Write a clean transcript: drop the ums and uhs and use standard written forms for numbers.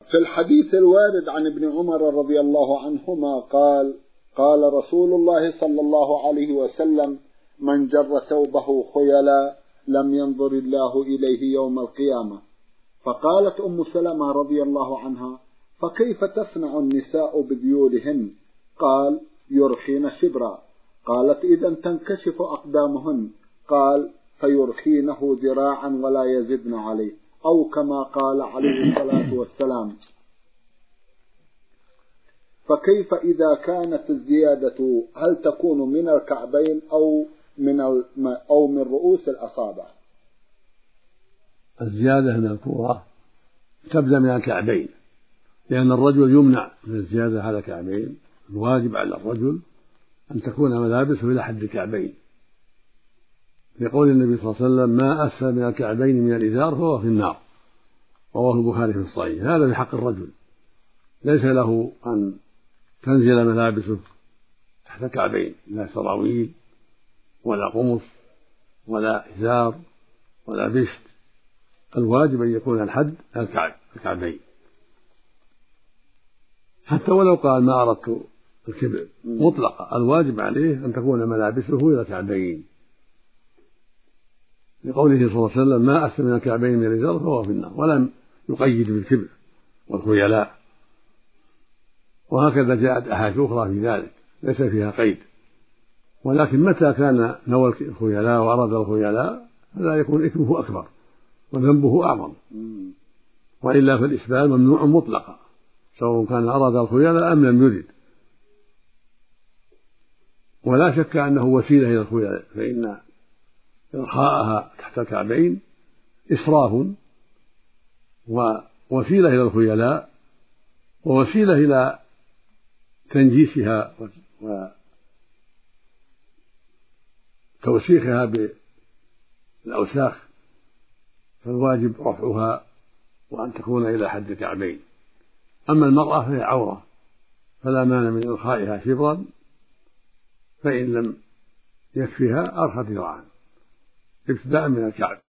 في الحديث الوارد عن ابن عمر رضي الله عنهما قال: قال رسول الله صلى الله عليه وسلم: من جر ثوبه خيلا لم ينظر الله إليه يوم القيامة. فقالت أم سلمة رضي الله عنها: فكيف تصنع النساء بذيولهن؟ قال: يرخين شبرا. قالت: إذا تنكشف أقدامهن. قال: فيرخينه ذراعا ولا يزدن عليه، أو كما قال عليه الصلاة والسلام. فكيف إذا كانت الزيادة هل تكون من الكعبين أو من رؤوس الأصابع؟ الزيادة من الكورة تبدأ من الكعبين، لأن الرجل يمنع من الزيادة على الكعبين. الواجب على الرجل أن تكون ملابسه إلى حد الكعبين، لقول النبي صلى الله عليه وسلم: ما أسفل من الكعبين من الإزار فهو في النار. رواه البخاري في الصحيح. هذا في حق الرجل، ليس له أن تنزل ملابسه تحت الكعبين، لا سراويل ولا قمص ولا إزار ولا بشت. الواجب أن يكون الحد الكعبين، حتى ولو قال: ما أردت الكبر مطلقا، الواجب عليه أن تكون ملابسه إلى الكعبين، لقوله صلى الله عليه وسلم: ما أسفل من الكعبين من الإزار فهو في النار، ولم يقيد بالكبر والخيلاء. وهكذا جاءت أحاديث أخرى في ذلك ليس فيها قيد. ولكن متى كان نوى الخيلاء وأراد الخيلاء فلا يكون إثمه أكبر وذنبه أعظم، وإلا فالإسبال ممنوع مطلقا، سواء كان أراد الخيلاء أم لم يرد. ولا شك أنه وسيلة إلى الخيلاء، فإن إرخاءها تحت الكعبين إسراف ووسيلة إلى الخيلاء، ووسيلة إلى تنجيسها وتوسيخها بالأوساخ، فالواجب رفعها وأن تكون إلى حد الكعبين. أما المرأة فهي عورة، فلا مانع من إرخائها شبرا، فإن لم يكفها أرخت ذراعا ابتداء من الكعب.